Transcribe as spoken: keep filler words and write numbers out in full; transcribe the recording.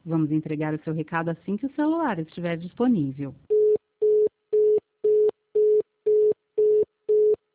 Vamos entregar o seu recado assim que o celular estiver disponível.